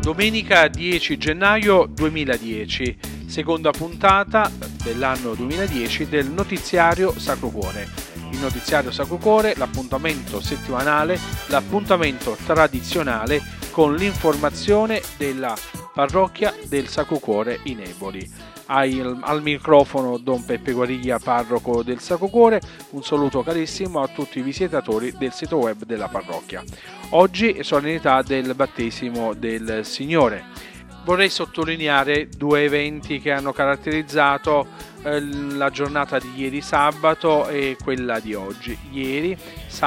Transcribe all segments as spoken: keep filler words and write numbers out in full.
Domenica dieci gennaio duemiladieci, seconda puntata dell'anno duemiladieci del notiziario Sacro Cuore. Il notiziario Sacro Cuore, l'appuntamento settimanale, l'appuntamento tradizionale con l'informazione della parrocchia del Sacro Cuore in Eboli. Al, al microfono Don Peppe Guariglia, parroco del Sacro Cuore. Un saluto carissimo a tutti i visitatori del sito web della parrocchia. Oggi è solennità del battesimo del Signore. Vorrei sottolineare due eventi che hanno caratterizzato eh, la giornata di ieri sabato e quella di oggi. Ieri,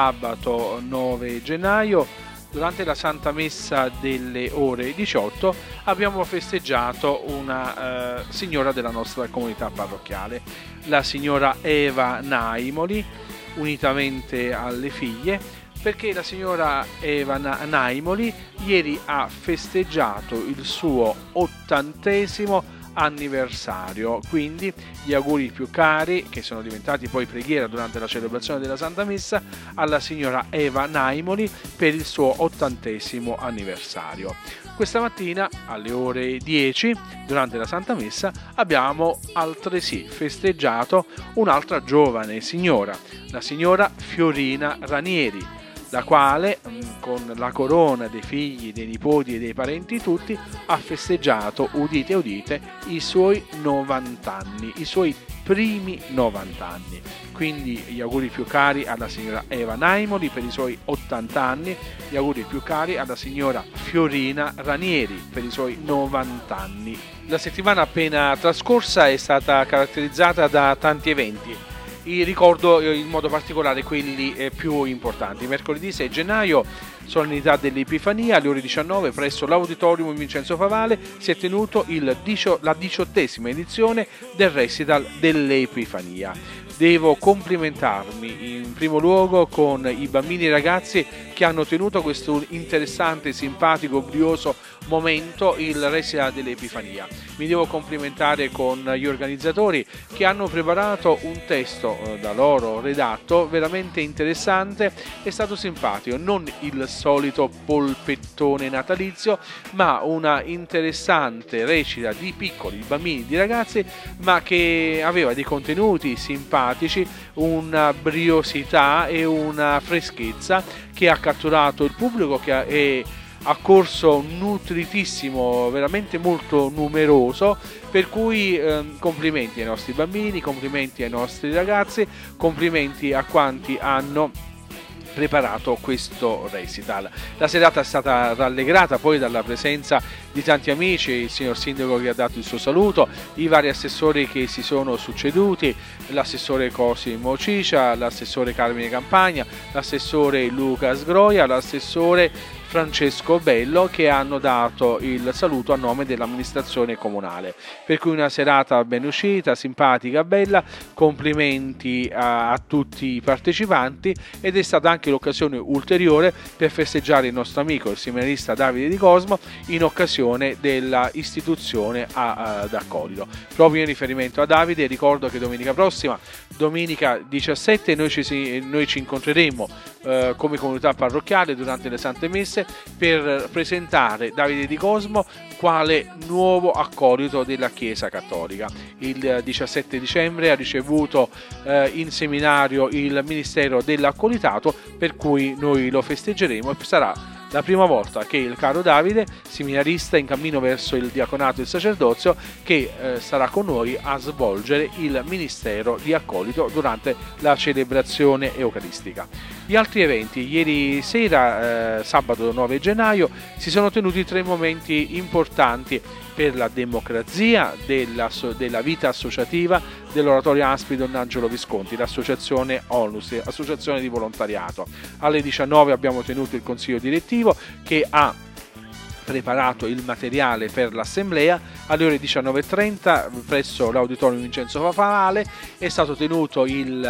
sabato nove gennaio, durante la Santa Messa delle ore diciotto abbiamo festeggiato una eh, signora della nostra comunità parrocchiale, la signora Eva Naimoli, unitamente alle figlie, perché la signora Eva Naimoli ieri ha festeggiato il suo ottantesimo anniversario, quindi gli auguri più cari, che sono diventati poi preghiera durante la celebrazione della Santa Messa, alla signora Eva Naimoli per il suo ottantesimo anniversario. Questa mattina alle ore dieci, durante la Santa Messa, abbiamo altresì festeggiato un'altra giovane signora, la signora Fiorina Ranieri, la quale, con la corona dei figli, dei nipoti e dei parenti tutti, ha festeggiato, udite udite, i suoi novanta anni, i suoi primi novanta anni. Quindi gli auguri più cari alla signora Eva Naimoli per i suoi ottanta anni, gli auguri più cari alla signora Fiorina Ranieri per i suoi novanta anni. La settimana appena trascorsa è stata caratterizzata da tanti eventi. Ricordo in modo particolare quelli più importanti. Mercoledì sei gennaio, solennità dell'Epifania, alle ore diciannove presso l'Auditorium Vincenzo Favale si è tenuto il, la diciottesima edizione del recital dell'Epifania. Devo complimentarmi in primo luogo con i bambini e ragazzi che hanno tenuto questo interessante, simpatico, brioso momento, il recital dell'Epifania. Mi devo complimentare con gli organizzatori che hanno preparato un testo eh, da loro redatto veramente interessante. È stato simpatico, non il solito polpettone natalizio, ma una interessante recita di piccoli bambini, di ragazzi, ma che aveva dei contenuti simpatici, una briosità e una freschezza che ha catturato il pubblico, che è ha corso nutritissimo, veramente molto numeroso, per cui eh, complimenti ai nostri bambini, complimenti ai nostri ragazzi, complimenti a quanti hanno preparato questo recital. La serata è stata rallegrata poi dalla presenza di tanti amici, il signor sindaco che ha dato il suo saluto, i vari assessori che si sono succeduti, l'assessore Cosimo Cicia, l'assessore Carmine Campagna, l'assessore Luca Sgroia, l'assessore Francesco Bello, che hanno dato il saluto a nome dell'amministrazione comunale. Per cui una serata ben uscita, simpatica, bella, complimenti a, a tutti i partecipanti, ed è stata anche l'occasione ulteriore per festeggiare il nostro amico, il seminarista Davide Di Cosmo, in occasione della istituzione a, ad Accolito. Proprio in riferimento a Davide, ricordo che domenica prossima, domenica diciassette, noi ci, noi ci incontreremo eh, come comunità parrocchiale durante le Sante Messe per presentare Davide Di Cosmo quale nuovo accolito della Chiesa Cattolica. Il diciassette dicembre ha ricevuto eh, in seminario il ministero dell'accolitato, per cui noi lo festeggeremo e sarà la prima volta che il caro Davide, seminarista in cammino verso il diaconato e il sacerdozio, che eh, sarà con noi a svolgere il ministero di accolito durante la celebrazione eucaristica. Gli altri eventi: ieri sera, eh, sabato nove gennaio, si sono tenuti tre momenti importanti per la democrazia della, della vita associativa dell'Oratorio A S P I Don Angelo Visconti, l'associazione Onlus, associazione di volontariato. Alle diciannove abbiamo tenuto il consiglio direttivo che ha preparato il materiale per l'assemblea. Alle ore diciannove e trenta presso l'Auditorium Vincenzo Favale è stato tenuto il,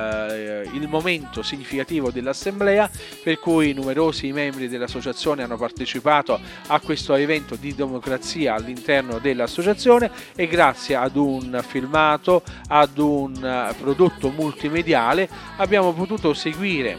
eh, il momento significativo dell'assemblea, per cui numerosi membri dell'associazione hanno partecipato a questo evento di democrazia all'interno dell'associazione, e grazie ad un filmato, ad un prodotto multimediale, abbiamo potuto seguire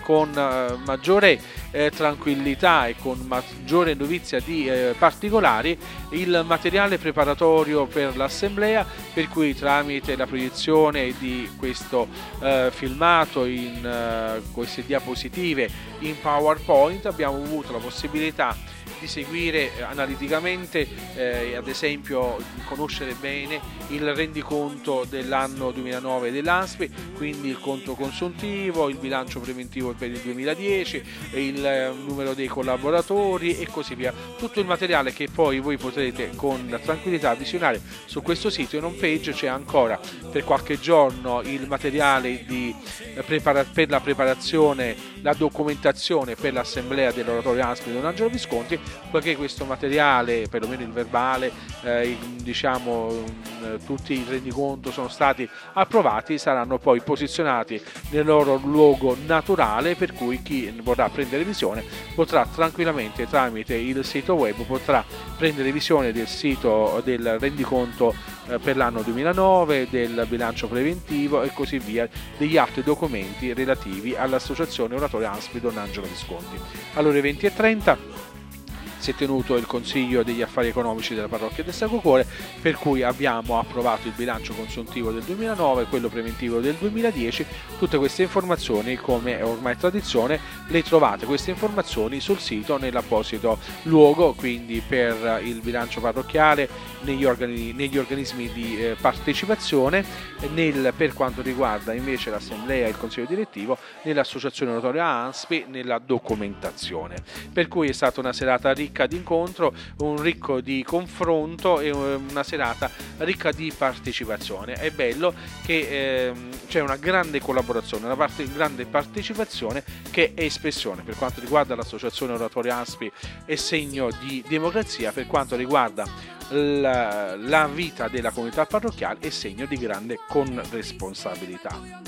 con eh, maggiore eh, tranquillità e con maggiore dovizia di eh, particolari il materiale preparatorio per l'assemblea, per cui tramite la proiezione di questo eh, filmato in eh, queste diapositive in PowerPoint abbiamo avuto la possibilità di seguire analiticamente, eh, ad esempio conoscere bene il rendiconto dell'anno duemilanove dell'A S P I, quindi il conto consuntivo, il bilancio preventivo per il duemiladieci, il eh, numero dei collaboratori e così via. Tutto il materiale che poi voi potrete con tranquillità visionare su questo sito. In home page c'è ancora per qualche giorno il materiale di, eh, prepara- per la preparazione, la documentazione per l'assemblea dell'oratorio A S P I Don Angelo Visconti, poiché questo materiale, perlomeno il verbale, eh, diciamo eh, tutti i rendiconto sono stati approvati, saranno poi posizionati nel loro luogo naturale, per cui chi vorrà prendere visione potrà tranquillamente tramite il sito web potrà prendere visione del sito del rendiconto eh, per l'anno duemilanove, del bilancio preventivo e così via, degli altri documenti relativi all'associazione oratorio A S P I Don Angelo Visconti. Alle ore venti e trenta si è tenuto il Consiglio degli Affari Economici della Parrocchia del Sacro Cuore, per cui abbiamo approvato il bilancio consuntivo del duemilanove, quello preventivo del duemiladieci. Tutte queste informazioni, come è ormai tradizione, le trovate queste informazioni sul sito nell'apposito luogo, quindi per il bilancio parrocchiale, negli, organi, negli organismi di eh, partecipazione, nel, per quanto riguarda invece l'assemblea e il consiglio direttivo, nell'associazione oratoria A S P I, nella documentazione. Per cui è stata una serata ricca di incontro, un ricco di confronto e una serata ricca di partecipazione. È bello che eh, c'è una grande collaborazione, una parte di grande partecipazione che è espressione, per quanto riguarda l'associazione oratorio A S P I è segno di democrazia, per quanto riguarda la, la vita della comunità parrocchiale è segno di grande corresponsabilità.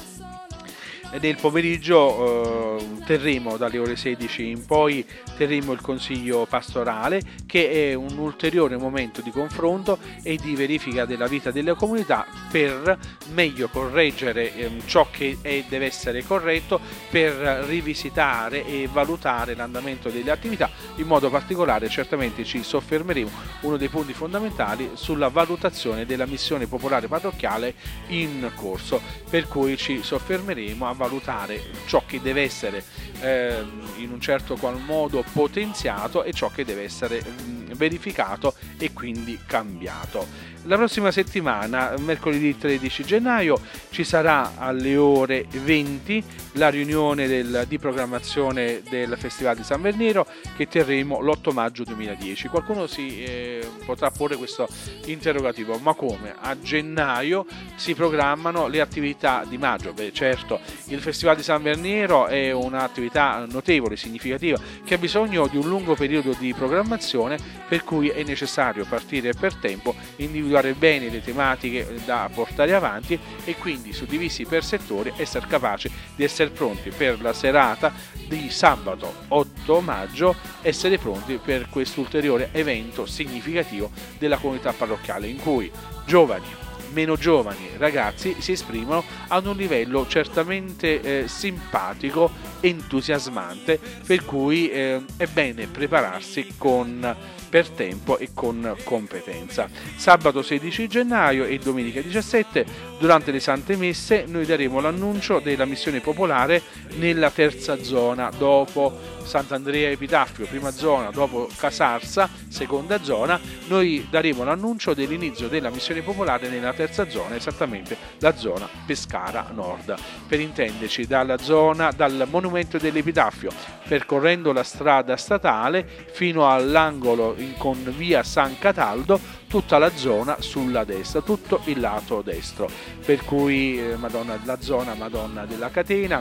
Nel pomeriggio eh, terremo dalle ore sedici in poi terremo il consiglio pastorale, che è un ulteriore momento di confronto e di verifica della vita della comunità per meglio correggere eh, ciò che è, deve essere corretto, per rivisitare e valutare l'andamento delle attività. In modo particolare certamente ci soffermeremo, uno dei punti fondamentali, sulla valutazione della missione popolare parrocchiale in corso, per cui ci soffermeremo a valutare ciò che deve essere eh, in un certo qual modo potenziato e ciò che deve essere mh, verificato e quindi cambiato. La prossima settimana, mercoledì tredici gennaio, ci sarà alle ore venti la riunione del, di programmazione del Festival di San Verniero, che terremo l'otto maggio duemiladieci. Qualcuno si eh, potrà porre questo interrogativo: ma come? A gennaio si programmano le attività di maggio? Beh, certo, il Festival di San Verniero è un'attività notevole, significativa, che ha bisogno di un lungo periodo di programmazione, per cui è necessario partire per tempo, individuare bene le tematiche da portare avanti e quindi, suddivisi per settori, essere capaci di essere pronti per la serata di sabato otto maggio, essere pronti per questo ulteriore evento significativo della comunità parrocchiale, in cui giovani, meno giovani, ragazzi si esprimono ad un livello certamente eh, simpatico, entusiasmante, per cui eh, è bene prepararsi con per tempo e con competenza. Sabato sedici gennaio e domenica diciassette, durante le Sante Messe, noi daremo l'annuncio della missione popolare nella terza zona, dopo Sant'Andrea Epitaffio, prima zona, dopo Casarsa, seconda zona. Noi daremo l'annuncio dell'inizio della missione popolare nella terza zona, esattamente la zona Pescara Nord. Per intenderci, dalla zona, dal monumento dell'Epitaffio, percorrendo la strada statale fino all'angolo con via San Cataldo, tutta la zona sulla destra, tutto il lato destro, per cui eh, Madonna, la zona Madonna della Catena,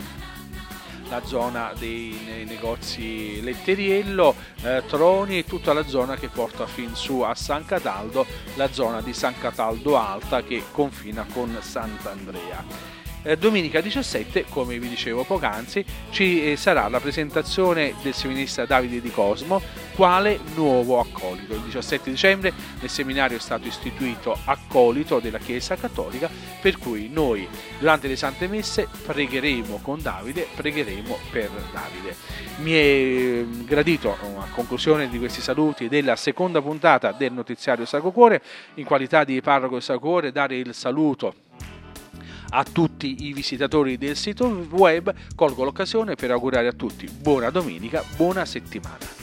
la zona dei negozi Letteriello, eh, Troni e tutta la zona che porta fin su a San Cataldo, la zona di San Cataldo Alta che confina con Sant'Andrea. Eh, domenica diciassette, come vi dicevo poc'anzi, ci eh, sarà la presentazione del seminarista Davide Di Cosmo quale nuovo accolito. Il diciassette dicembre nel seminario è stato istituito accolito della Chiesa Cattolica, per cui noi durante le Sante Messe pregheremo con Davide, pregheremo per Davide. Mi è gradito, a conclusione di questi saluti della seconda puntata del notiziario Sacro Cuore, in qualità di parroco del Sacro Cuore, dare il saluto a tutti i visitatori del sito web. Colgo l'occasione per augurare a tutti buona domenica, buona settimana.